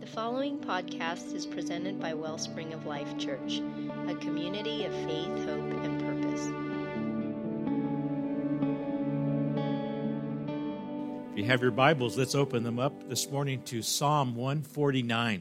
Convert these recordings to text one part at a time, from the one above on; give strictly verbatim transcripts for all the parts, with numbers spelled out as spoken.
The following podcast is presented by Wellspring of Life Church, a community of faith, hope, and purpose. If you have your Bibles, let's open them up this morning to Psalm one forty-nine.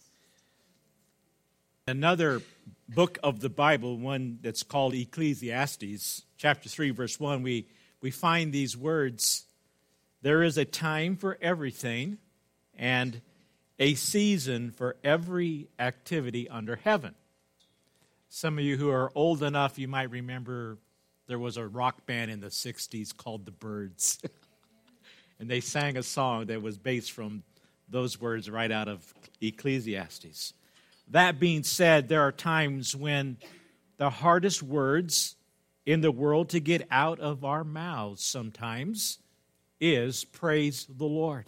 Another book of the Bible, one that's called Ecclesiastes, chapter three, verse one, we, we find these words: there is a time for everything and a season for every activity under heaven. Some of you who are old enough, you might remember there was a rock band in the sixties called the Byrds. And they sang a song that was based from those words right out of Ecclesiastes. That being said, there are times when the hardest words in the world to get out of our mouths sometimes is praise the Lord.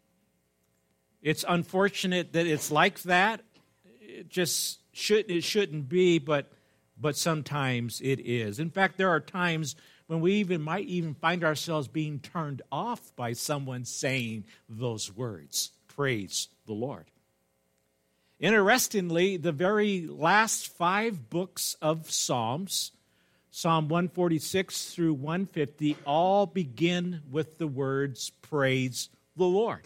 It's unfortunate that it's like that. It just should it shouldn't be, but but sometimes it is. In fact, there are times when we even might even find ourselves being turned off by someone saying those words, praise the Lord. Interestingly, the very last five books of Psalms, Psalm one forty-six through one fifty, all begin with the words, praise the Lord,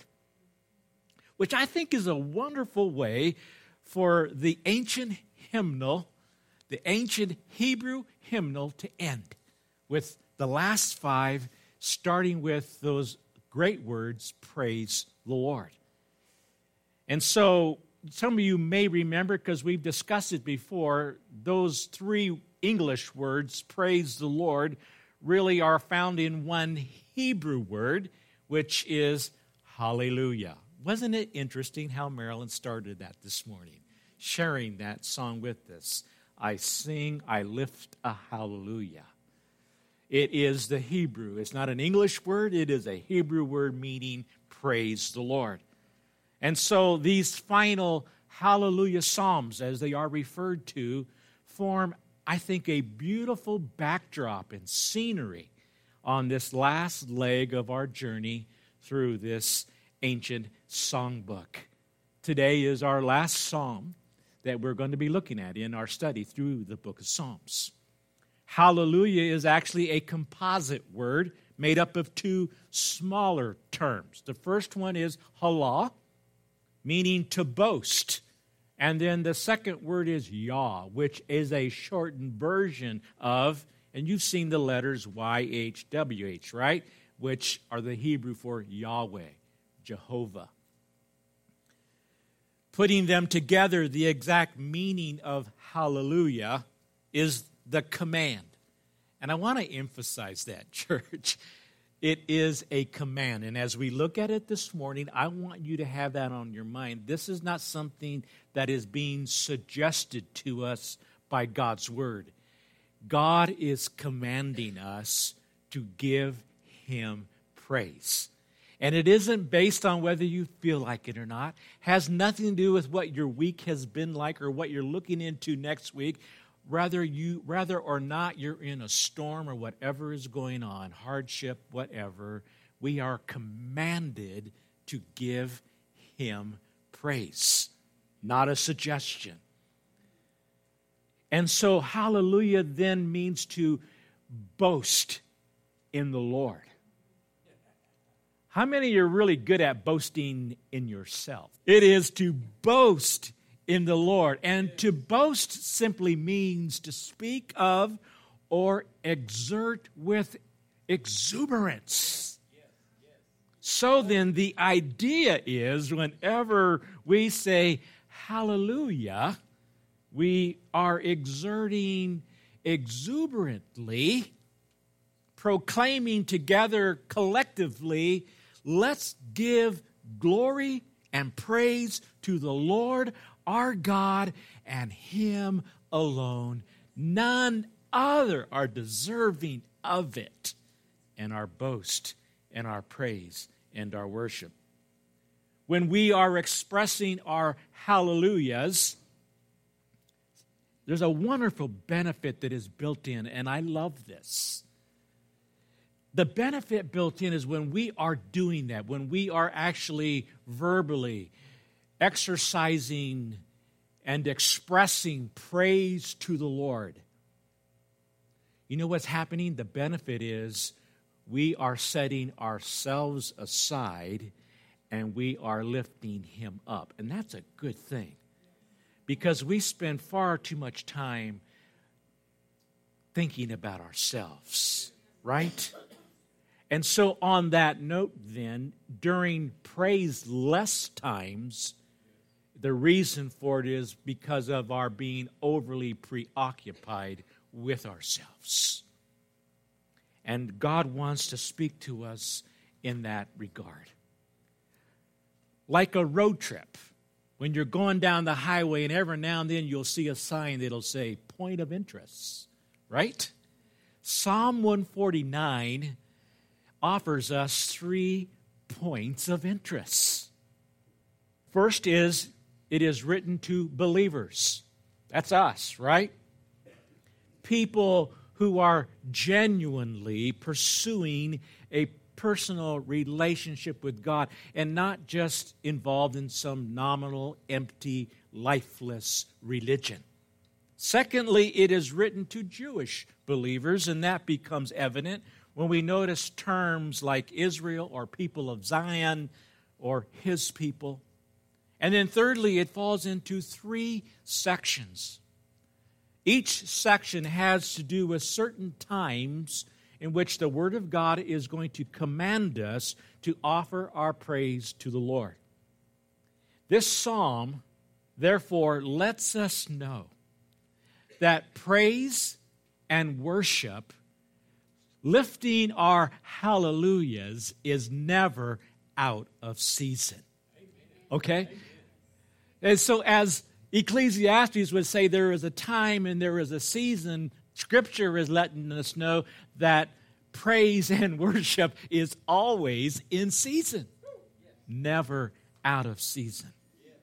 which I think is a wonderful way for the ancient hymnal, the ancient Hebrew hymnal to end, with the last five starting with those great words, praise the Lord. And so some of you may remember, because we've discussed it before, those three English words, praise the Lord, really are found in one Hebrew word, which is hallelujah. Wasn't it interesting how Marilyn started that this morning, sharing that song with us? I sing, I lift a hallelujah. It is the Hebrew. It's not an English word. It is a Hebrew word meaning praise the Lord. And so these final hallelujah psalms, as they are referred to, form, I think, a beautiful backdrop and scenery on this last leg of our journey through this ancient songbook. Today is our last psalm that we're going to be looking at in our study through the book of Psalms. Hallelujah is actually a composite word made up of two smaller terms. The first one is hallah, meaning to boast. And then the second word is Yah, which is a shortened version of, and you've seen the letters Y H W H, right? Which are the Hebrew for Yahweh, Jehovah. Putting them together, the exact meaning of hallelujah is the command. And I want to emphasize that, church. It is a command. And as we look at it this morning, I want you to have that on your mind. This is not something that is being suggested to us by God's word. God is commanding us to give Him praise. And it isn't based on whether you feel like it or not. Has nothing to do with what your week has been like or what you're looking into next week. Rather you, rather or not you're in a storm or whatever is going on, hardship, whatever, we are commanded to give Him praise, not a suggestion. And so hallelujah then means to boast in the Lord. How many of you are really good at boasting in yourself? It is to boast in the Lord. And to boast simply means to speak of or exert with exuberance. So then the idea is whenever we say hallelujah, we are exerting exuberantly, proclaiming together collectively, let's give glory and praise to the Lord our God and Him alone. None other are deserving of it, and our boast and our praise and our worship. When we are expressing our hallelujahs, there's a wonderful benefit that is built in, and I love this. The benefit built in is when we are doing that, when we are actually verbally exercising and expressing praise to the Lord, you know what's happening? The benefit is we are setting ourselves aside and we are lifting Him up. And that's a good thing, because we spend far too much time thinking about ourselves, right? And so on that note then, during praise-less times, the reason for it is because of our being overly preoccupied with ourselves. And God wants to speak to us in that regard. Like a road trip, when you're going down the highway and every now and then you'll see a sign that'll say, point of interest, right? Psalm one forty-nine offers us three points of interest. First is, it is written to believers. That's us, right? People who are genuinely pursuing a personal relationship with God and not just involved in some nominal, empty, lifeless religion. Secondly, it is written to Jewish believers, and that becomes evident when we notice terms like Israel or people of Zion or His people. And then thirdly, it falls into three sections. Each section has to do with certain times in which the Word of God is going to command us to offer our praise to the Lord. This psalm, therefore, lets us know that praise and worship, lifting our hallelujahs, is never out of season. Okay? And so as Ecclesiastes would say, there is a time and there is a season, Scripture is letting us know that praise and worship is always in season, never out of season.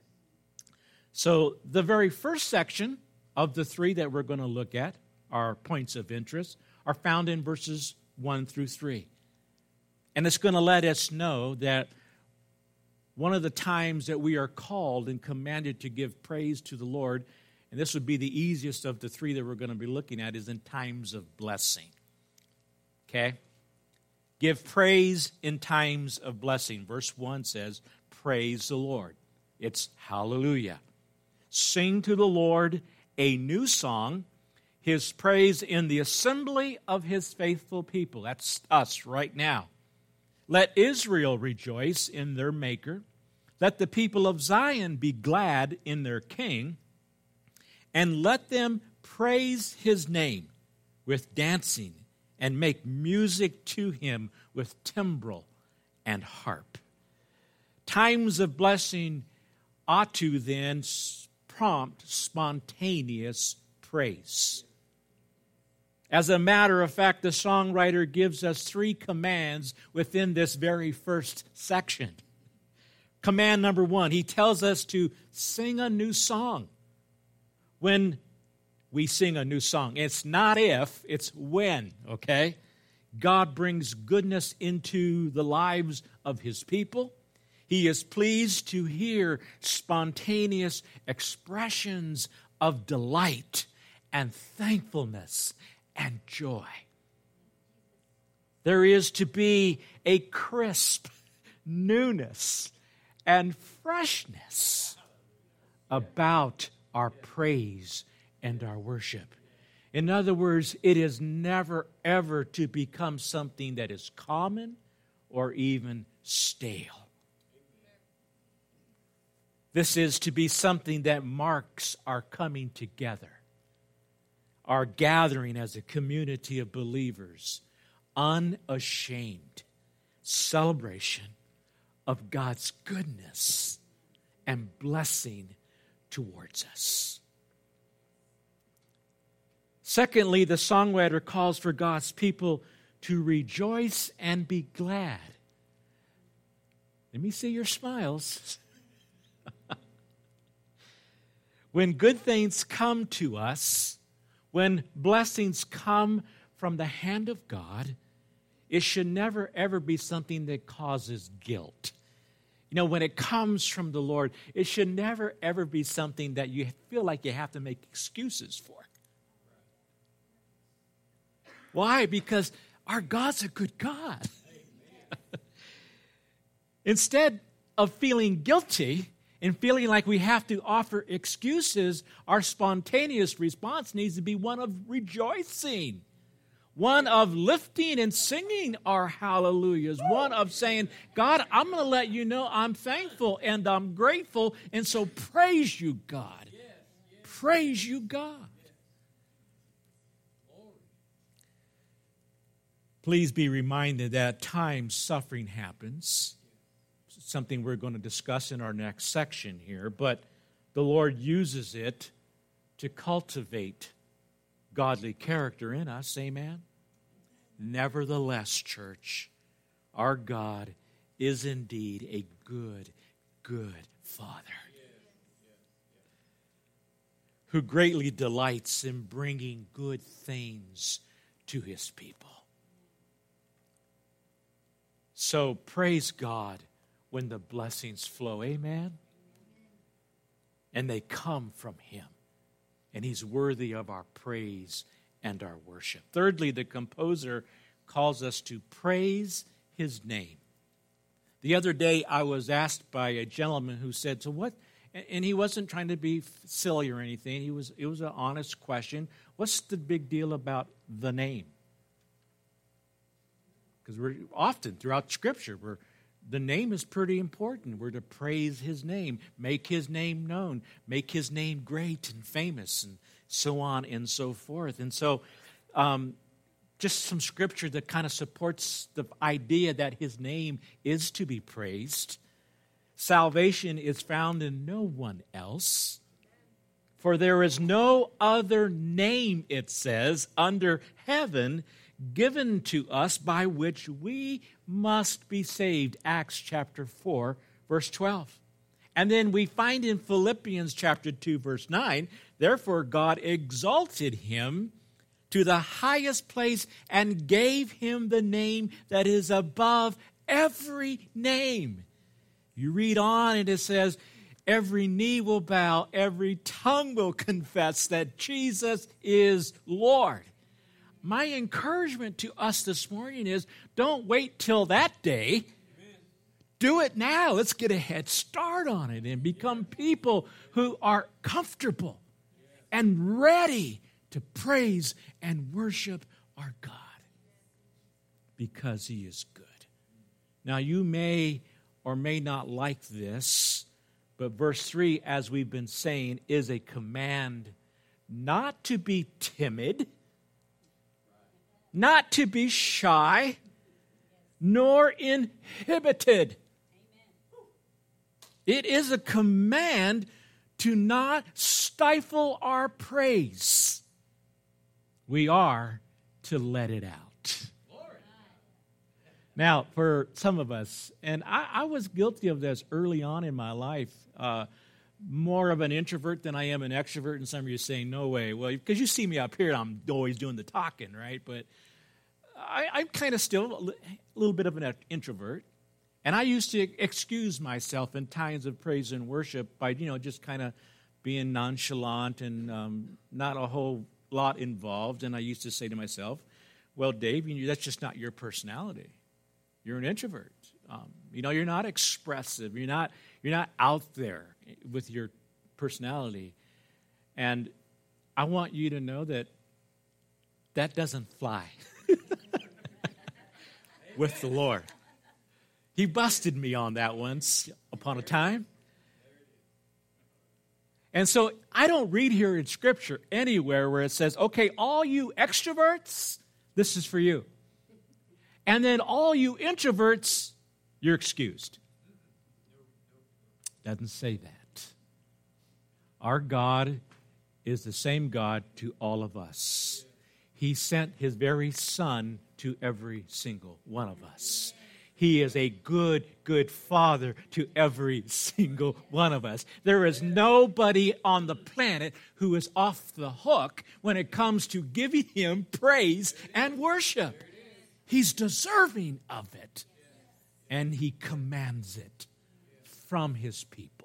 So the very first section of the three that we're going to look at, our points of interest, are found in verses one through three. And it's going to let us know that one of the times that we are called and commanded to give praise to the Lord, and this would be the easiest of the three that we're going to be looking at, is in times of blessing. Okay? Give praise in times of blessing. Verse one says, praise the Lord. It's hallelujah. Sing to the Lord a new song, His praise in the assembly of His faithful people. That's us right now. Let Israel rejoice in their Maker. Let the people of Zion be glad in their King. And let them praise His name with dancing and make music to Him with timbrel and harp. Times of blessing ought to then prompt spontaneous praise. As a matter of fact, the songwriter gives us three commands within this very first section. Command number one, he tells us to sing a new song. When we sing a new song, it's not if, it's when, okay? God brings goodness into the lives of His people. He is pleased to hear spontaneous expressions of delight and thankfulness and joy. There is to be a crisp newness and freshness about our praise and our worship. In other words, it is never, ever to become something that is common or even stale. This is to be something that marks our coming together, our gathering as a community of believers, unashamed celebration of God's goodness and blessing towards us. Secondly, the songwriter calls for God's people to rejoice and be glad. Let me see your smiles. When good things come to us, when blessings come from the hand of God, it should never, ever be something that causes guilt. You know, when it comes from the Lord, it should never, ever be something that you feel like you have to make excuses for. Why? Because our God's a good God. Instead of feeling guilty and feeling like we have to offer excuses, our spontaneous response needs to be one of rejoicing, one of lifting and singing our hallelujahs, one of saying, God, I'm going to let you know I'm thankful and I'm grateful, and so praise you, God. Praise you, God. Please be reminded that at times suffering happens. Something we're going to discuss in our next section here, but the Lord uses it to cultivate godly character in us. Amen? Nevertheless, church, our God is indeed a good, good Father who greatly delights in bringing good things to His people. So praise God when the blessings flow, amen? And they come from Him. And He's worthy of our praise and our worship. Thirdly, the composer calls us to praise His name. The other day, I was asked by a gentleman who said, so what, and he wasn't trying to be silly or anything. He was, it was an honest question. What's the big deal about the name? Because we're often throughout Scripture, we're, the name is pretty important. We're to praise His name, make His name known, make His name great and famous, and so on and so forth. And so um, just some Scripture that kind of supports the idea that His name is to be praised. Salvation is found in no one else, for there is no other name, it says, under heaven given to us by which we must be saved. Acts chapter four, verse twelve. And then we find in Philippians chapter two, verse nine, therefore God exalted Him to the highest place and gave Him the name that is above every name. You read on and it says, every knee will bow, every tongue will confess that Jesus is Lord. My encouragement to us this morning is don't wait till that day. Do it now. Let's get a head start on it and become people who are comfortable and ready to praise and worship our God because He is good. Now, you may or may not like this, but verse three, as we've been saying, is a command not to be timid, not to be shy, nor inhibited. It is a command to not stifle our praise. We are to let it out. Now, for some of us, and I, I was guilty of this early on in my life, uh, more of an introvert than I am an extrovert, and some of you are saying, no way. Well, because you see me up here, I'm always doing the talking, right? But I, I'm kind of still a little bit of an introvert. And I used to excuse myself in times of praise and worship by, you know, just kind of being nonchalant and um, not a whole lot involved. And I used to say to myself, well, Dave, you know, that's just not your personality. You're an introvert. Um, you know, you're not expressive. You're not, you're not out there with your personality. And I want you to know that that doesn't fly with the Lord. He busted me on that once upon a time. And so I don't read here in Scripture anywhere where it says, okay, all you extroverts, this is for you. And then all you introverts, you're excused. Doesn't say that. Our God is the same God to all of us. He sent His very Son to every single one of us. He is a good, good Father to every single one of us. There is nobody on the planet who is off the hook when it comes to giving Him praise and worship. He's deserving of it, and He commands it from his people.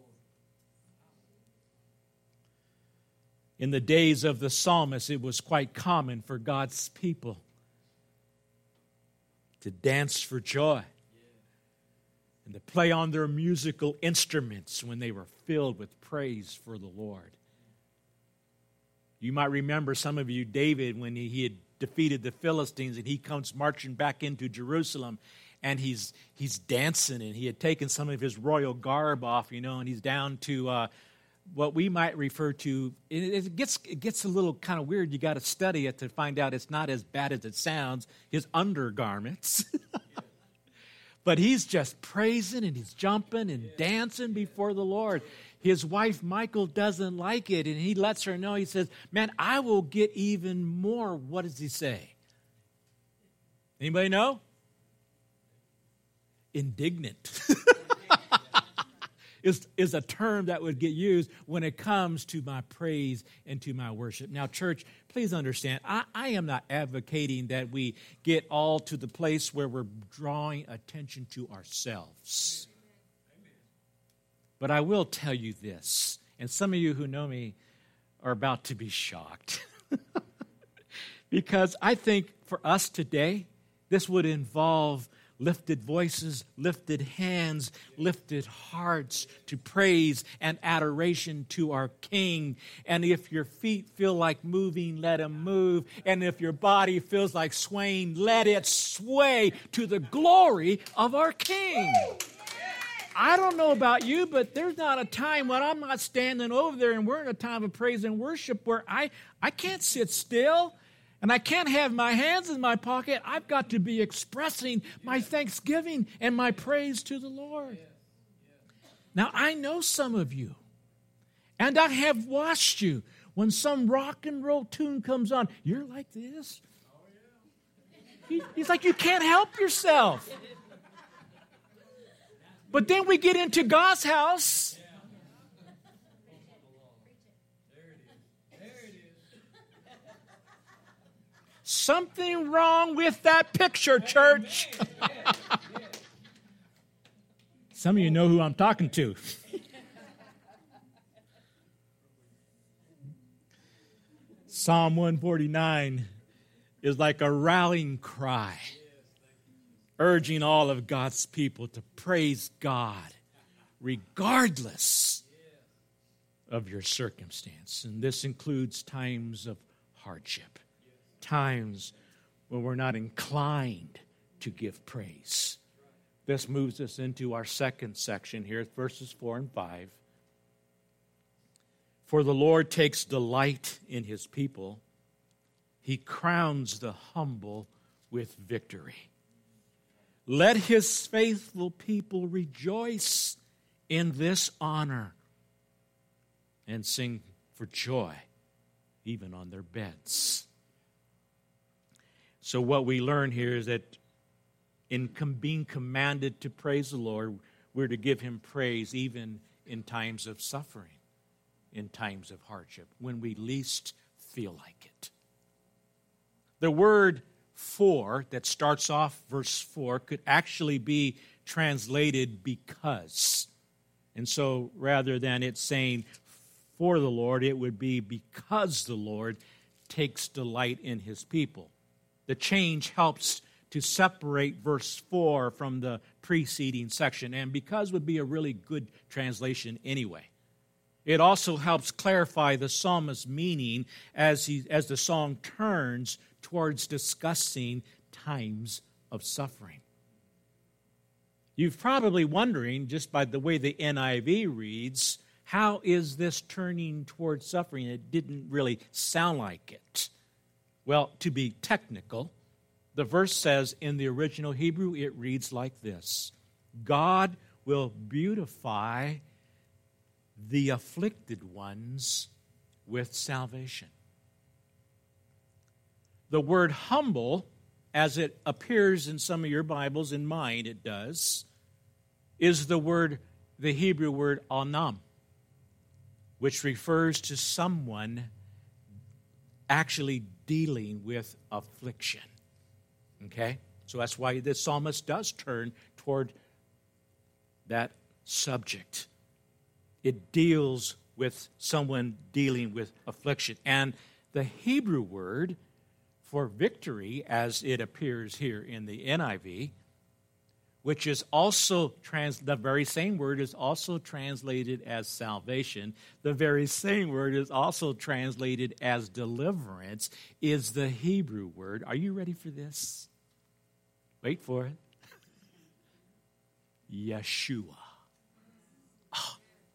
In the days of the psalmist, it was quite common for God's people to dance for joy and to play on their musical instruments when they were filled with praise for the Lord. You might remember, some of you, David, when he, he had defeated the Philistines and he comes marching back into Jerusalem, and he's he's dancing, and he had taken some of his royal garb off, you know, and he's down to uh, what we might refer to, it, it gets it gets a little kind of weird. You got to study it to find out it's not as bad as it sounds, his undergarments. But he's just praising and he's jumping and dancing before the Lord. His wife, Michal, doesn't like it, and he lets her know. He says, man, I will get even more. What does he say? Anybody know? Indignant. Is, is a term that would get used when it comes to my praise and to my worship. Now, church, please understand, I, I am not advocating that we get all to the place where we're drawing attention to ourselves. But I will tell you this, and some of you who know me are about to be shocked. Because I think for us today, this would involve lifted voices, lifted hands, lifted hearts to praise and adoration to our King. And if your feet feel like moving, let them move. And if your body feels like swaying, let it sway to the glory of our King. I don't know about you, but there's not a time when I'm not standing over there and we're in a time of praise and worship where I, I can't sit still. And I can't have my hands in my pocket. I've got to be expressing my thanksgiving and my praise to the Lord. Now, I know some of you, and I have watched you. When some rock and roll tune comes on, you're like this. He, he's like, you can't help yourself. But then we get into God's house. Something wrong with that picture, church. Some of you know who I'm talking to. Psalm one forty-nine is like a rallying cry, urging all of God's people to praise God regardless of your circumstance. And this includes times of hardship. Times when we're not inclined to give praise. This moves us into our second section here, verses four and five. For the Lord takes delight in his people. He crowns the humble with victory. Let his faithful people rejoice in this honor and sing for joy, even on their beds. So what we learn here is that in com- being commanded to praise the Lord, we're to give him praise even in times of suffering, in times of hardship, when we least feel like it. The word for that starts off verse four could actually be translated because. And so rather than it saying for the Lord, it would be because the Lord takes delight in his people. The change helps to separate verse four from the preceding section, and because would be a really good translation anyway. It also helps clarify the psalmist's meaning as he as the song turns towards discussing times of suffering. You're probably wondering, just by the way the N I V reads, how is this turning towards suffering? It didn't really sound like it. Well, to be technical, the verse says in the original Hebrew, it reads like this: God will beautify the afflicted ones with salvation. The word humble, as it appears in some of your Bibles, in mine it does, is the word, the Hebrew word anam, which refers to someone actually dealing with affliction. Okay? So that's why this psalmist does turn toward that subject. It deals with someone dealing with affliction. And the Hebrew word for victory, as it appears here in the N I V, which is also, trans, the very same word is also translated as salvation. The very same word is also translated as deliverance, is the Hebrew word. Are you ready for this? Wait for it. Yeshua. Oh.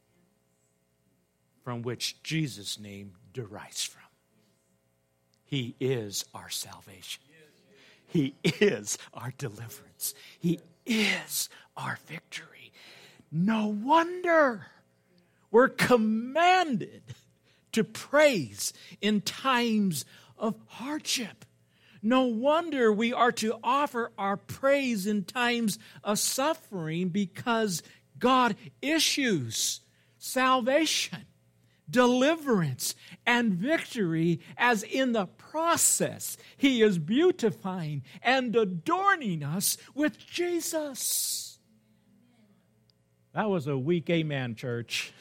From which Jesus' name derives from. He is our salvation. He is our deliverance. He is our victory. No wonder we're commanded to praise in times of hardship. No wonder we are to offer our praise in times of suffering, because God issues salvation, deliverance, and victory, as in the process He is beautifying and adorning us with Jesus. That was a weak amen, church.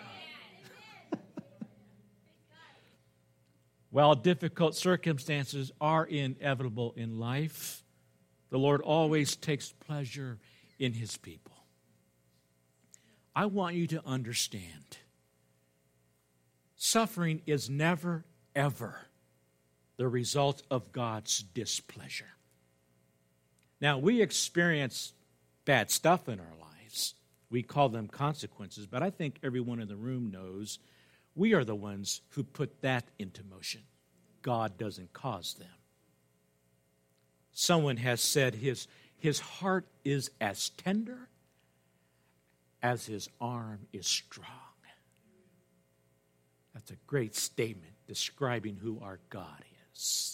While difficult circumstances are inevitable in life, the Lord always takes pleasure in His people. I want you to understand, suffering is never, ever the result of God's displeasure. Now, we experience bad stuff in our lives. We call them consequences, but I think everyone in the room knows we are the ones who put that into motion. God doesn't cause them. Someone has said his, his heart is as tender as his arm is strong. That's a great statement describing who our God is.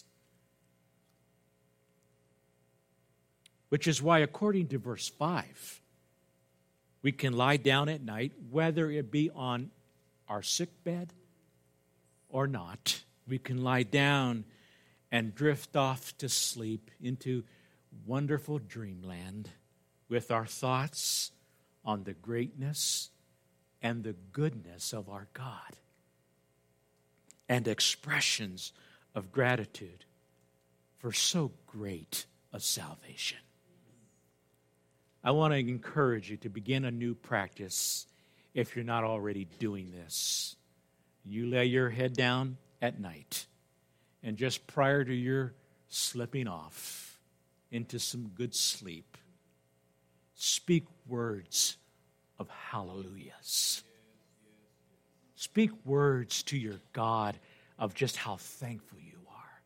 Which is why, according to verse five, we can lie down at night, whether it be on our sick bed or not. We can lie down and drift off to sleep into wonderful dreamland with our thoughts on the greatness and the goodness of our God, and expressions of gratitude for so great a salvation. I want to encourage you to begin a new practice if you're not already doing this. You lay your head down at night, and just prior to your slipping off into some good sleep, speak words of hallelujahs. Speak words to your God of just how thankful you are.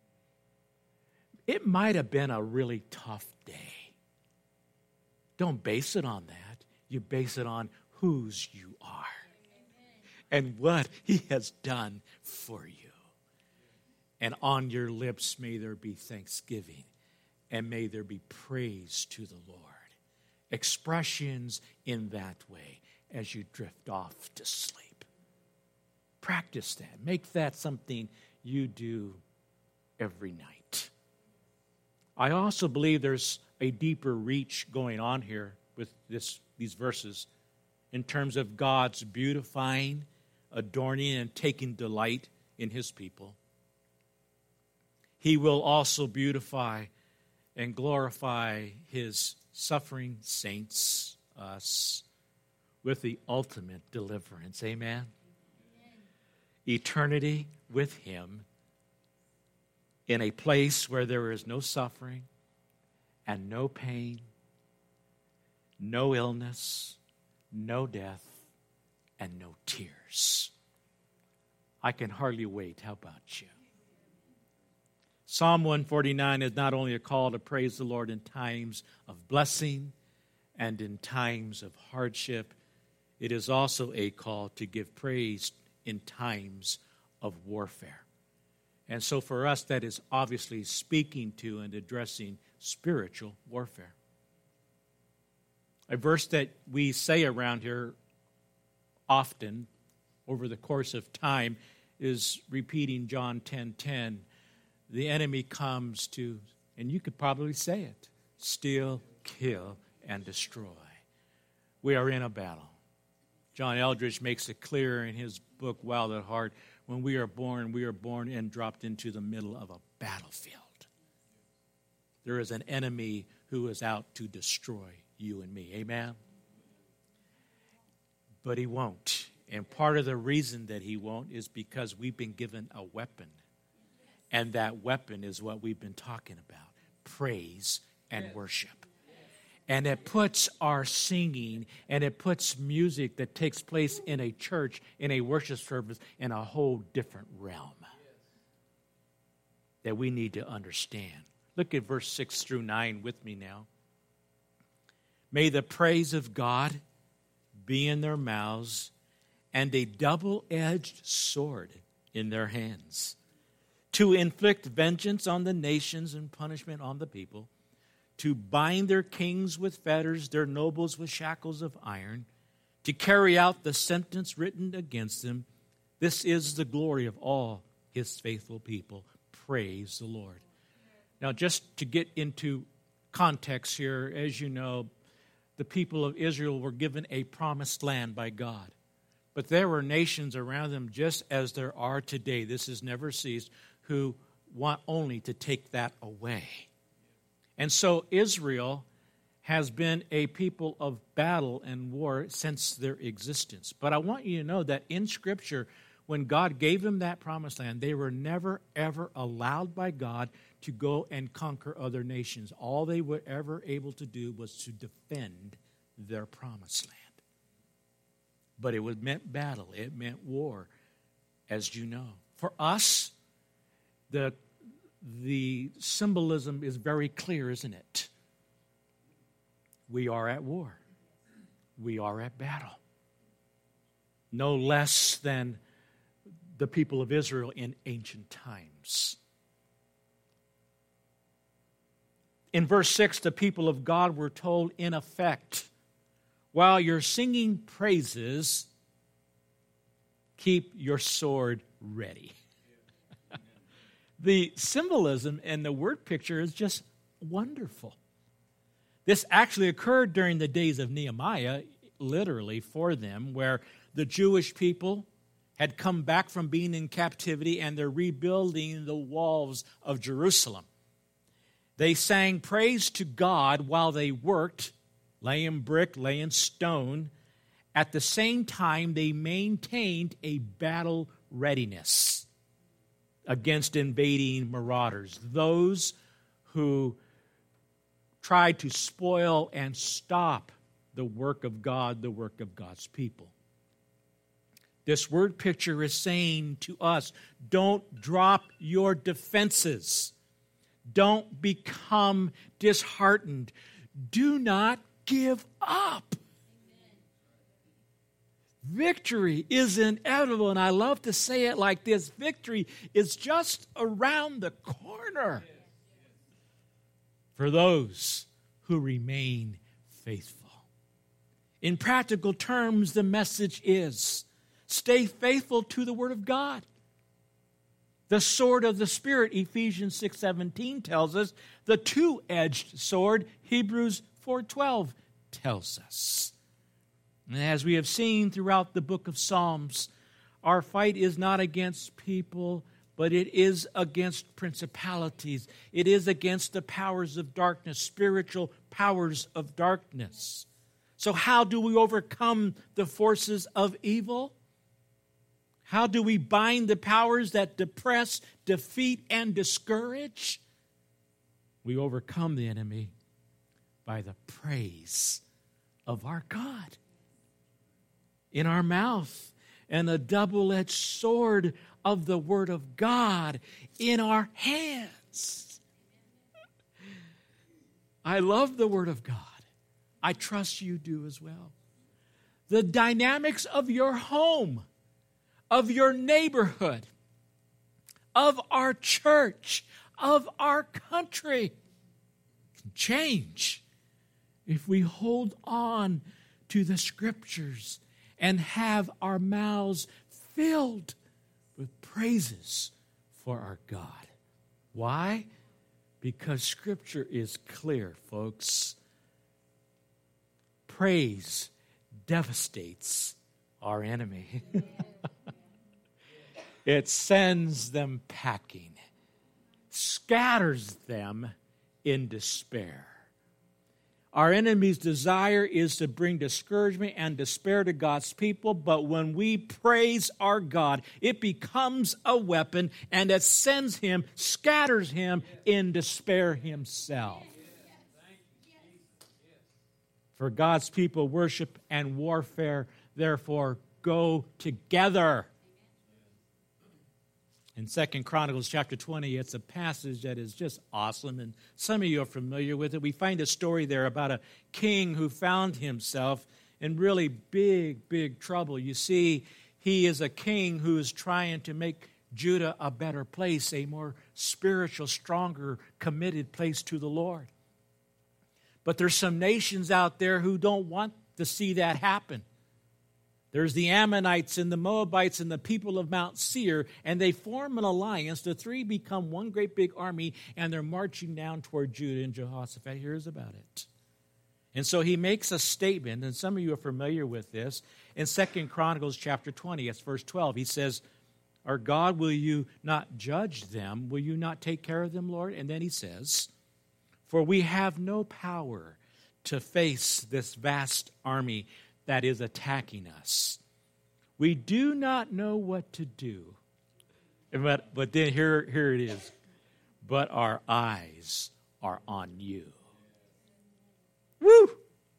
It might have been a really tough day. Don't base it on that. You base it on whose you are and what He has done for you. And on your lips may there be thanksgiving, and may there be praise to the Lord. Expressions in that way as you drift off to sleep. Practice that. Make that something you do every night. I also believe there's a deeper reach going on here with this, these verses in terms of God's beautifying, adorning, and taking delight in His people. He will also beautify and glorify His suffering saints, us, with the ultimate deliverance. Amen? Amen. Eternity with Him in a place where there is no suffering and no pain, no illness, no death, and no tears. I can hardly wait. How about you? Psalm one forty-nine is not only a call to praise the Lord in times of blessing and in times of hardship, it is also a call to give praise in times of warfare. And so for us, that is obviously speaking to and addressing spiritual warfare. A verse that we say around here often over the course of time is repeating John ten ten. The enemy comes to, and you could probably say it, steal, kill, and destroy. We are in a battle. John Eldridge makes it clear in his book, Wild at Heart, when we are born, we are born and dropped into the middle of a battlefield. There is an enemy who is out to destroy you and me. Amen? But he won't. And part of the reason that he won't is because we've been given a weapon. And that weapon is what we've been talking about, praise and worship. And it puts our singing and it puts music that takes place in a church, in a worship service, in a whole different realm that we need to understand. Look at verse six through nine with me now. May the praise of God be in their mouths and a double-edged sword in their hands, to inflict vengeance on the nations and punishment on the people, to bind their kings with fetters, their nobles with shackles of iron, to carry out the sentence written against them. This is the glory of all his faithful people. Praise the Lord. Now, just to get into context here, as you know, the people of Israel were given a promised land by God. But there were nations around them, just as there are today, this has never ceased, who want only to take that away. And so Israel has been a people of battle and war since their existence. But I want you to know that in Scripture, when God gave them that promised land, they were never, ever allowed by God to go and conquer other nations. All they were ever able to do was to defend their promised land. But it was meant battle. It meant war, as you know. For us, the The symbolism is very clear, isn't it? We are at war. We are at battle. No less than the people of Israel in ancient times. In verse six, the people of God were told, in effect, while you're singing praises, keep your sword ready. The symbolism and the word picture is just wonderful. This actually occurred during the days of Nehemiah, literally for them, where the Jewish people had come back from being in captivity and they're rebuilding the walls of Jerusalem. They sang praise to God while they worked, laying brick, laying stone. At the same time, they maintained a battle readiness against invading marauders, those who tried to spoil and stop the work of God, the work of God's people. This word picture is saying to us, don't drop your defenses. Don't become disheartened. Do not give up. Victory is inevitable, and I love to say it like this. Victory is just around the corner for those who remain faithful. In practical terms, the message is, stay faithful to the Word of God. The sword of the Spirit, Ephesians six seventeen tells us. The two-edged sword, Hebrews four twelve tells us. And as we have seen throughout the book of Psalms, our fight is not against people, but it is against principalities. It is against the powers of darkness, spiritual powers of darkness. So how do we overcome the forces of evil? How do we bind the powers that depress, defeat, and discourage? We overcome the enemy by the praise of our God in our mouth, and a double-edged sword of the Word of God in our hands. I love the Word of God. I trust you do as well. The dynamics of your home, of your neighborhood, of our church, of our country can change if we hold on to the Scriptures and have our mouths filled with praises for our God. Why? Because Scripture is clear, folks. Praise devastates our enemy. It sends them packing, scatters them in despair. Our enemy's desire is to bring discouragement and despair to God's people, but when we praise our God, it becomes a weapon and it sends him, scatters him in despair himself. For God's people, worship and warfare, therefore, go together. In Second Chronicles chapter twenty, it's a passage that is just awesome, and some of you are familiar with it. We find a story there about a king who found himself in really big, big trouble. You see, he is a king who is trying to make Judah a better place, a more spiritual, stronger, committed place to the Lord. But there's some nations out there who don't want to see that happen. There's the Ammonites and the Moabites and the people of Mount Seir, and they form an alliance. The three become one great big army, and they're marching down toward Judah, and Jehoshaphat hears about it. And so he makes a statement, and some of you are familiar with this, in Second Chronicles chapter twenty, it's verse twelve. He says, "Our God, will you not judge them? Will you not take care of them, Lord?" And then he says, "For we have no power to face this vast army that is attacking us. We do not know what to do." But, but then here, here it is. "But our eyes are on you." Woo!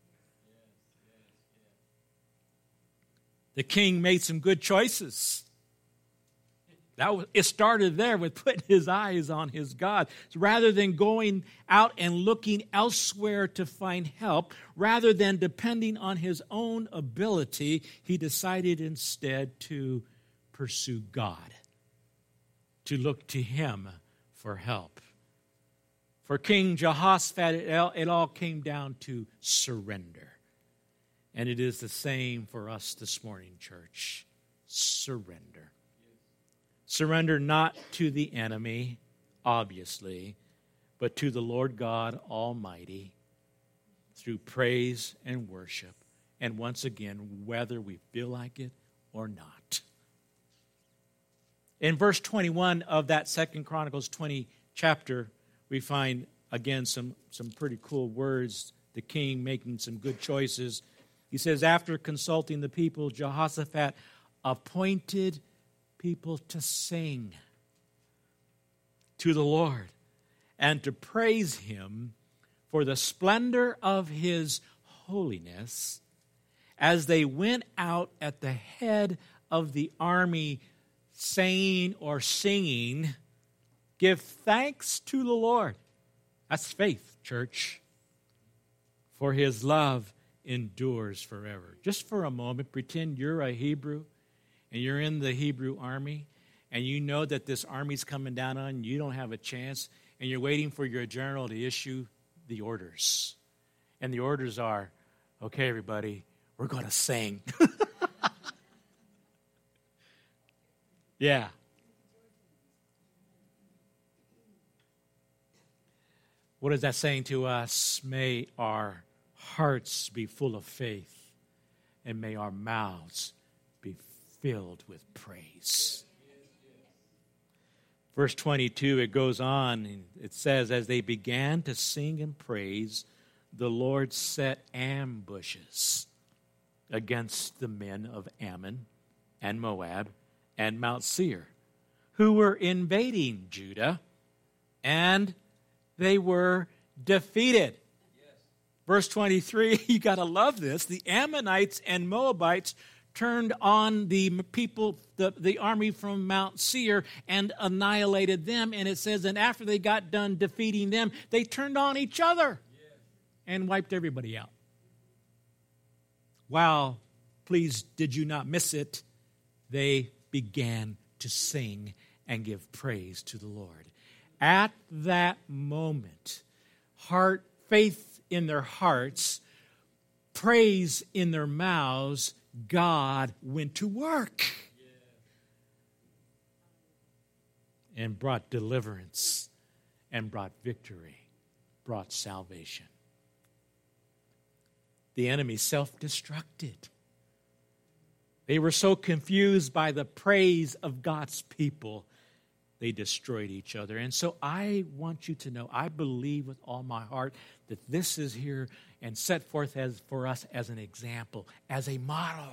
The king made some good choices. That was, it started there with putting his eyes on his God. So rather than going out and looking elsewhere to find help, rather than depending on his own ability, he decided instead to pursue God, to look to him for help. For King Jehoshaphat, it all, it all came down to surrender. And it is the same for us this morning, church. Surrender. Surrender not to the enemy, obviously, but to the Lord God Almighty through praise and worship. And once again, whether we feel like it or not. In verse twenty-one of that Second Chronicles twenty chapter, we find, again, some, some pretty cool words. The king making some good choices. He says, after consulting the people, Jehoshaphat appointed people to sing to the Lord and to praise him for the splendor of his holiness as they went out at the head of the army saying or singing, "Give thanks to the Lord." That's faith, church. "For his love endures forever." Just for a moment, pretend you're a Hebrew and you're in the Hebrew army, and you know that this army's coming down on you, you don't have a chance, and you're waiting for your general to issue the orders. And the orders are, "Okay, everybody, we're going to sing." Yeah. What is that saying to us? May our hearts be full of faith, and may our mouths be filled with praise. Verse twenty-two, it goes on, and it says, as they began to sing and praise, the Lord set ambushes against the men of Ammon and Moab and Mount Seir, who were invading Judah, and they were defeated. Yes. Verse twenty-three, you got to love this. The Ammonites and Moabites turned on the people, the, the army from Mount Seir, and annihilated them. And it says, and after they got done defeating them, they turned on each other and wiped everybody out. Wow, please, did you not miss it? They began to sing and give praise to the Lord. At that moment, heart, faith in their hearts, praise in their mouths, God went to work and brought deliverance and brought victory, brought salvation. The enemy self-destructed. They were so confused by the praise of God's people, they destroyed each other. And so I want you to know, I believe with all my heart that this is here and set forth as for us as an example, as a model.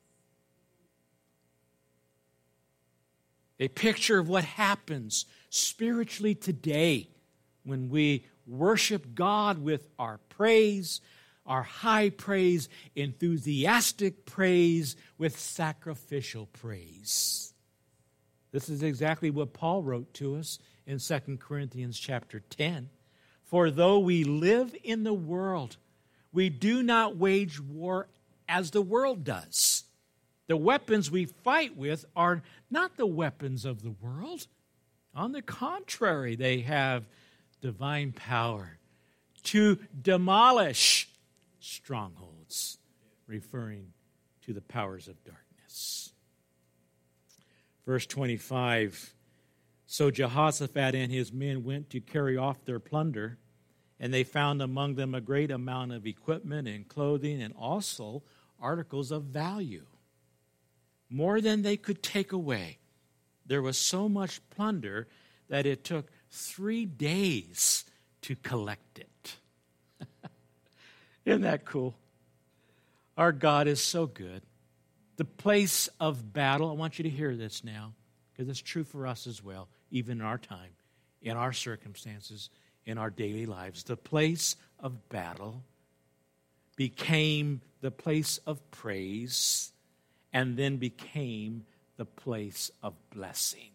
A picture of what happens spiritually today when we worship God with our praise, our high praise, enthusiastic praise, with sacrificial praise. This is exactly what Paul wrote to us in Second Corinthians chapter ten. For though we live in the world, we do not wage war as the world does. The weapons we fight with are not the weapons of the world. On the contrary, they have divine power to demolish strongholds, referring to the powers of darkness. Verse twenty-five, so Jehoshaphat and his men went to carry off their plunder, and they found among them a great amount of equipment and clothing and also articles of value, more than they could take away. There was so much plunder that it took three days to collect it. Isn't that cool? Our God is so good. The place of battle, I want you to hear this now, because it's true for us as well, even in our time, in our circumstances, in our daily lives. The place of battle became the place of praise and then became the place of blessing.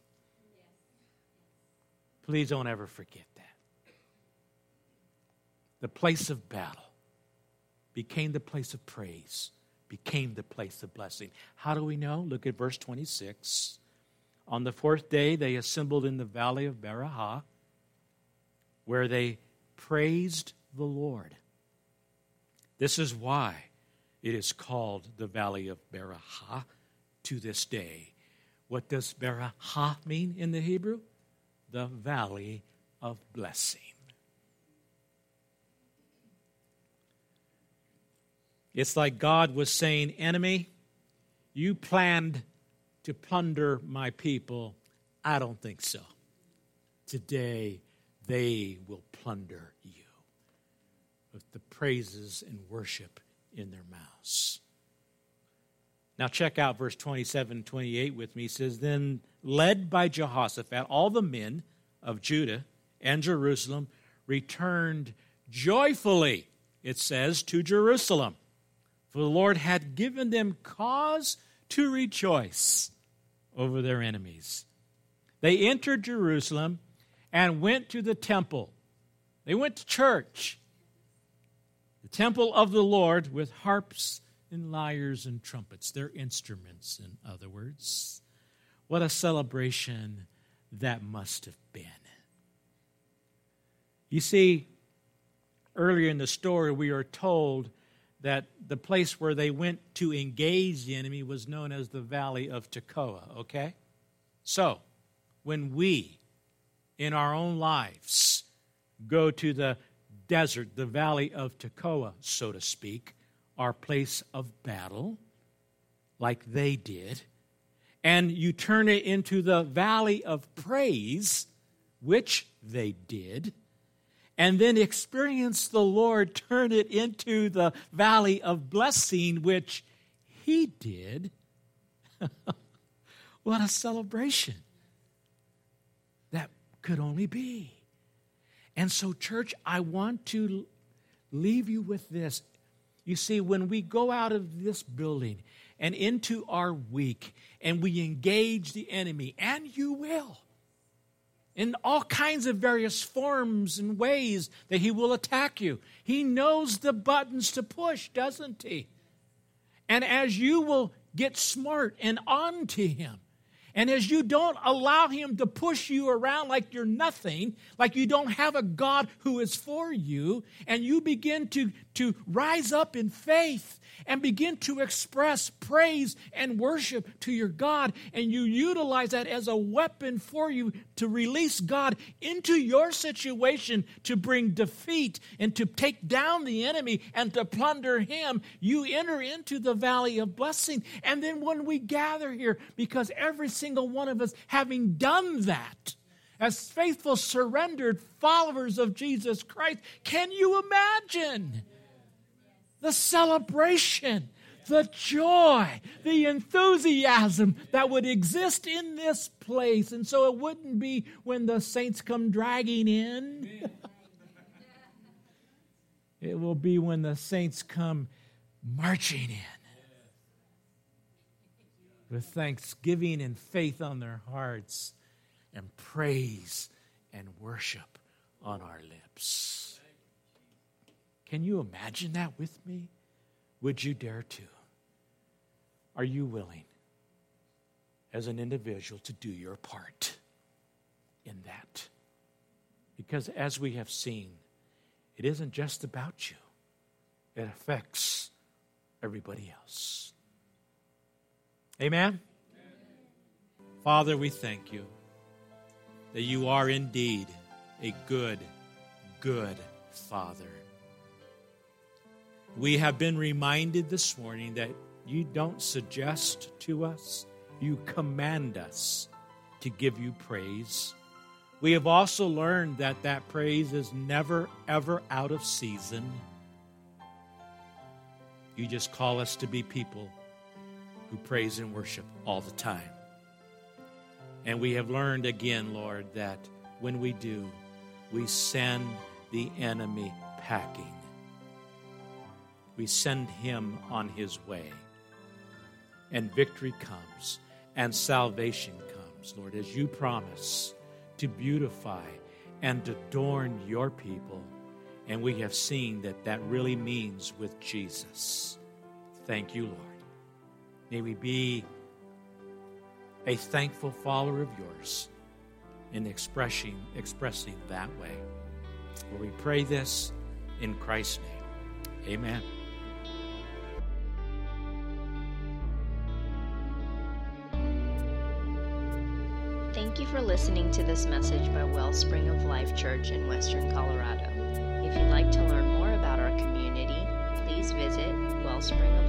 Please don't ever forget that. The place of battle became the place of praise, became the place of blessing. How do we know? Look at verse twenty-six. On the fourth day, they assembled in the valley of Berahah, where they praised the Lord. This is why it is called the valley of Berahah to this day. What does Berahah mean in the Hebrew? The valley of blessing. It's like God was saying, enemy, you planned to plunder my people. I don't think so. Today, they will plunder you with the praises and worship in their mouths. Now check out verse twenty-seven and twenty-eight with me. It says, then led by Jehoshaphat, all the men of Judah and Jerusalem returned joyfully, it says, to Jerusalem. For the Lord had given them cause to rejoice over their enemies. They entered Jerusalem and went to the temple. They went to church, the temple of the Lord, with harps and lyres and trumpets, their instruments, in other words. What a celebration that must have been. You see, earlier in the story, we are told that the place where they went to engage the enemy was known as the Valley of Tekoa, okay? So, when we, in our own lives, go to the desert, the Valley of Tekoa, so to speak, our place of battle, like they did, and you turn it into the Valley of Praise, which they did, and then experience the Lord turn it into the Valley of Blessing, which He did. What a celebration that could only be. And so, church, I want to leave you with this. You see, when we go out of this building and into our week and we engage the enemy, and you will, in all kinds of various forms and ways that he will attack you. He knows the buttons to push, doesn't he? And as you will get smart and on to him, And as you don't allow him to push you around like you're nothing, like you don't have a God who is for you, and you begin to, to rise up in faith and begin to express praise and worship to your God, and you utilize that as a weapon for you to release God into your situation to bring defeat and to take down the enemy and to plunder him, you enter into the valley of blessing. And then when we gather here, because every single one of us having done that, as faithful, surrendered followers of Jesus Christ, can you imagine the celebration, the joy, the enthusiasm that would exist in this place? And so it wouldn't be when the saints come dragging in. It will be when the saints come marching in with thanksgiving and faith on their hearts and praise and worship on our lips. Can you imagine that with me? Would you dare to? Are you willing as an individual to do your part in that? Because as we have seen, it isn't just about you. It affects everybody else. Amen? Amen? Father, we thank you that you are indeed a good, good Father. We have been reminded this morning that you don't suggest to us, you command us to give you praise. We have also learned that that praise is never, ever out of season. You just call us to be people who praise and worship all the time. And we have learned again, Lord, that when we do, we send the enemy packing. We send him on his way. And victory comes, and salvation comes, Lord, as you promise to beautify and adorn your people. And we have seen that that really means with Jesus. Thank you, Lord. May we be a thankful follower of yours in expressing, expressing that way. For we pray this in Christ's name. Amen. Thank you for listening to this message by Wellspring of Life Church in Western Colorado. If you'd like to learn more about our community, please visit wellspring of